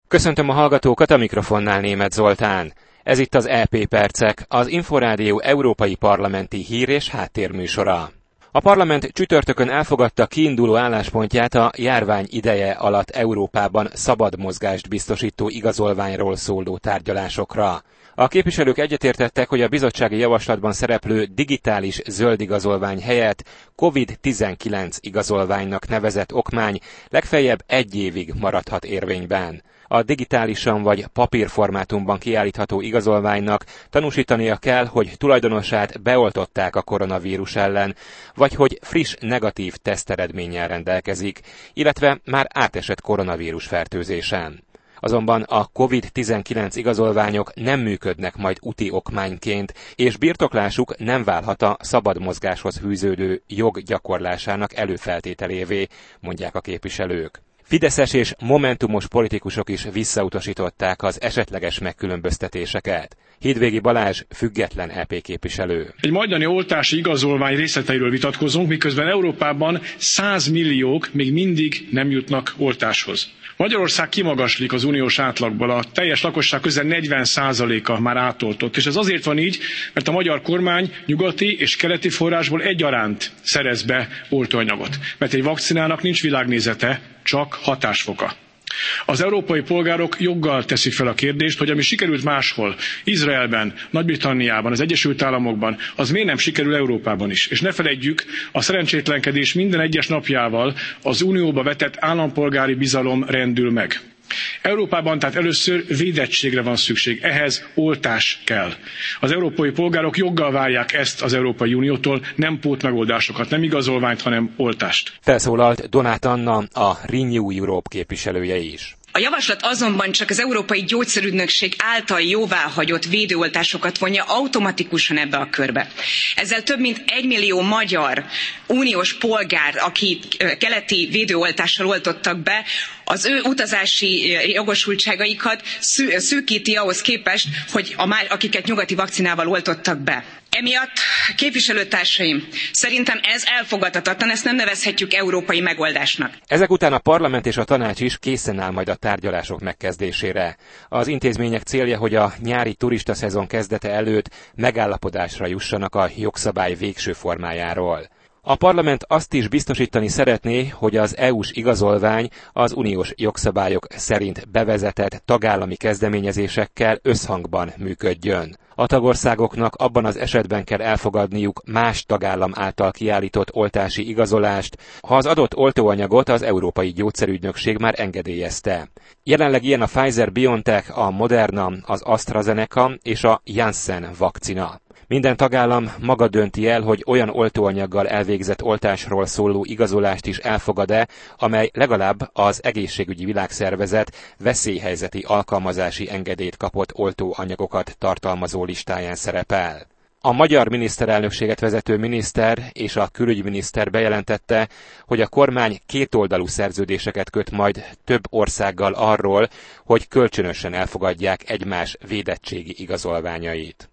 Köszöntöm a hallgatókat, a mikrofonnál Németh Zoltán. Ez itt az EP Percek, az Inforádió európai parlamenti hír- és háttérműsora. A parlament csütörtökön elfogadta kiinduló álláspontját a járvány ideje alatt Európában szabad mozgást biztosító igazolványról szóló tárgyalásokra. A képviselők egyetértettek, hogy a bizottsági javaslatban szereplő digitális zöld igazolvány helyett COVID-19 igazolványnak nevezett okmány legfeljebb 1 évig maradhat érvényben. A digitálisan vagy papírformátumban kiállítható igazolványnak tanúsítania kell, hogy tulajdonosát beoltották a koronavírus ellen, vagy hogy friss negatív teszteredménnyel rendelkezik, illetve már átesett koronavírus fertőzésen. Azonban a COVID-19 igazolványok nem működnek majd úti okmányként, és birtoklásuk nem válhat a szabad mozgáshoz fűződő jog gyakorlásának előfeltételévé, mondják a képviselők. Fideszes és momentumos politikusok is visszautasították az esetleges megkülönböztetéseket. Hídvégi Balázs, független EP képviselő. Egy majdani oltási igazolvány részleteiről vitatkozunk, miközben Európában 100 milliók még mindig nem jutnak oltáshoz. Magyarország kimagaslik az uniós átlagból, a teljes lakosság közel 40%-a már átoltott, és ez azért van így, mert a magyar kormány nyugati és keleti forrásból egyaránt szerez be oltóanyagot, mert egy vakcinának nincs világnézete, csak hatásfoka. Az európai polgárok joggal teszik fel a kérdést, hogy ami sikerült máshol, Izraelben, Nagy-Britanniában, az Egyesült Államokban, az miért nem sikerül Európában is. És ne feledjük, a szerencsétlenkedés minden egyes napjával az unióba vetett állampolgári bizalom rendül meg. Európában tehát először védettségre van szükség, ehhez oltás kell. Az európai polgárok joggal várják ezt az Európai Uniótól, nem pótmegoldásokat, nem igazolványt, hanem oltást. Felszólalt Donát Anna, a Renew Europe képviselője is. A javaslat azonban csak az Európai Gyógyszerügynökség által jóváhagyott védőoltásokat vonja automatikusan ebbe a körbe. Ezzel több mint 1 millió magyar uniós polgár, akit keleti védőoltással oltottak be, az ő utazási jogosultságaikat szűkíti ahhoz képest, hogy akiket nyugati vakcinával oltottak be. Emiatt, képviselőtársaim, szerintem ez elfogadhatatlan, ezt nem nevezhetjük európai megoldásnak. Ezek után a parlament és a tanács is készen áll majd a tárgyalások megkezdésére. Az intézmények célja, hogy a nyári turistaszezon kezdete előtt megállapodásra jussanak a jogszabály végső formájáról. A parlament azt is biztosítani szeretné, hogy az EU-s igazolvány az uniós jogszabályok szerint bevezetett tagállami kezdeményezésekkel összhangban működjön. A tagországoknak abban az esetben kell elfogadniuk más tagállam által kiállított oltási igazolást, ha az adott oltóanyagot az Európai Gyógyszerügynökség már engedélyezte. Jelenleg ilyen a Pfizer-BioNTech, a Moderna, az AstraZeneca és a Janssen vakcina. Minden tagállam maga dönti el, hogy olyan oltóanyaggal elvégzett oltásról szóló igazolást is elfogad-e, amely legalább az Egészségügyi Világszervezet veszélyhelyzeti alkalmazási engedélyt kapott oltóanyagokat tartalmazó listáján szerepel. A magyar miniszterelnökséget vezető miniszter és a külügyminiszter bejelentette, hogy a kormány kétoldalú szerződéseket köt majd több országgal arról, hogy kölcsönösen elfogadják egymás védettségi igazolványait.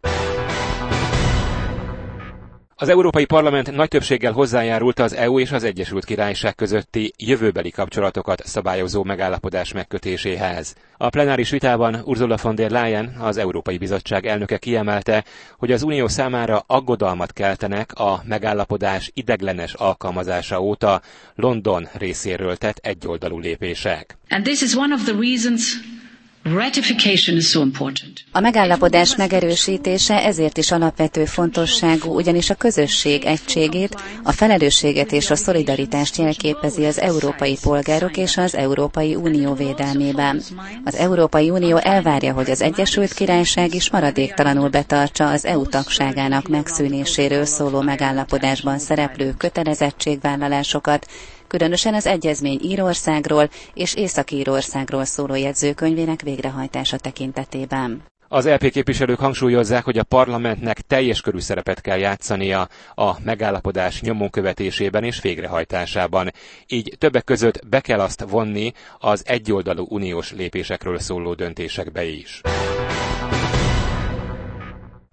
Az Európai Parlament nagy többséggel hozzájárult az EU és az Egyesült Királyság közötti jövőbeli kapcsolatokat szabályozó megállapodás megkötéséhez. A plenáris vitában Ursula von der Leyen, az Európai Bizottság elnöke kiemelte, hogy az Unió számára aggodalmat keltenek a megállapodás ideglenes alkalmazása óta London részéről tett egyoldalú lépések. And this is one of the reasons ratification is so important. A megállapodás megerősítése ezért is alapvető fontosságú, ugyanis a közösség egységét, a felelősséget és a szolidaritást jelképezi az európai polgárok és az Európai Unió védelmében. Az Európai Unió elvárja, hogy az Egyesült Királyság is maradéktalanul betartsa az EU tagságának megszűnéséről szóló megállapodásban szereplő kötelezettségvállalásokat, különösen az egyezmény Írországról és Észak-Írországról szóló jegyzőkönyvének végrehajtása tekintetében. Az EP képviselők hangsúlyozzák, hogy a parlamentnek teljes körű szerepet kell játszania a megállapodás nyomon követésében és végrehajtásában. Így többek között be kell azt vonni az egyoldalú uniós lépésekről szóló döntésekbe is.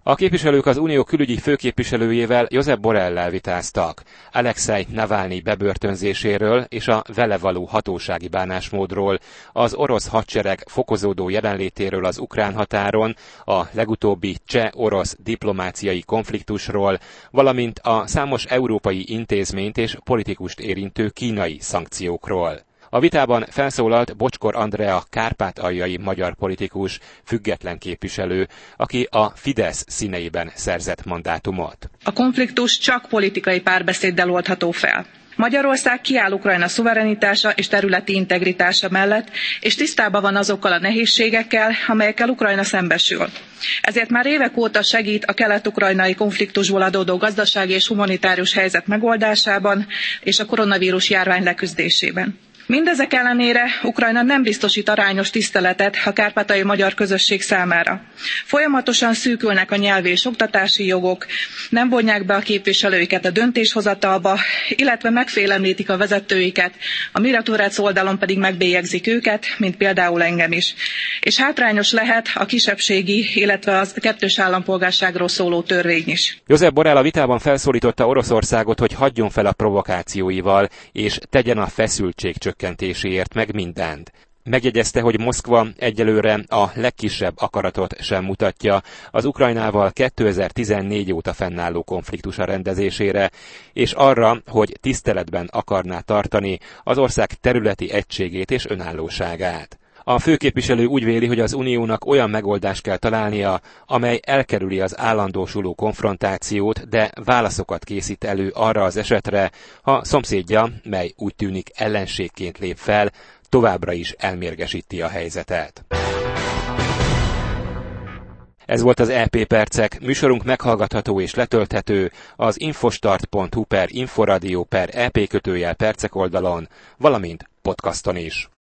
A képviselők az Unió külügyi főképviselőjével Josep Borrellel vitáztak Alexej Navalnyi bebörtönzéséről és a vele való hatósági bánásmódról, az orosz hadsereg fokozódó jelenlétéről az ukrán határon, a legutóbbi cseh-orosz diplomáciai konfliktusról, valamint a számos európai intézményt és politikust érintő kínai szankciókról. A vitában felszólalt Bocskor Andrea kárpátaljai magyar politikus, független képviselő, aki a Fidesz színeiben szerzett mandátumot. A konfliktus csak politikai párbeszéddel oldható fel. Magyarország kiáll Ukrajna szuverenitása és területi integritása mellett, és tisztában van azokkal a nehézségekkel, amelyekkel Ukrajna szembesül. Ezért már évek óta segít a kelet-ukrajnai konfliktusból adódó gazdasági és humanitárius helyzet megoldásában és a koronavírus járvány leküzdésében. Mindezek ellenére Ukrajna nem biztosít arányos tiszteletet a kárpátaljai magyar közösség számára. Folyamatosan szűkülnek a nyelvi és oktatási jogok, nem vonják be a képviselőiket a döntéshozatalba, illetve megfélemlítik a vezetőiket, a Miratorec oldalon pedig megbélyegzik őket, mint például engem is. És hátrányos lehet a kisebbségi, illetve a kettős állampolgárságról szóló törvény is. Josep Borrell a vitában felszólította Oroszországot, hogy hagyjon fel a provokációival, és tegyen a feszültség csökkentéséért meg mindent. Megjegyezte, hogy Moszkva egyelőre a legkisebb akaratot sem mutatja az Ukrajnával 2014 óta fennálló konfliktusa rendezésére, és arra, hogy tiszteletben akarná tartani az ország területi egységét és önállóságát. A főképviselő úgy véli, hogy az Uniónak olyan megoldást kell találnia, amely elkerüli az állandósuló konfrontációt, de válaszokat készít elő arra az esetre, ha szomszédja, mely úgy tűnik ellenségként lép fel, továbbra is elmérgesíti a helyzetet. Ez volt az EP Percek, műsorunk meghallgatható és letölthető az infostart.hu/inforadio/EP_percek oldalon, valamint podcaston is.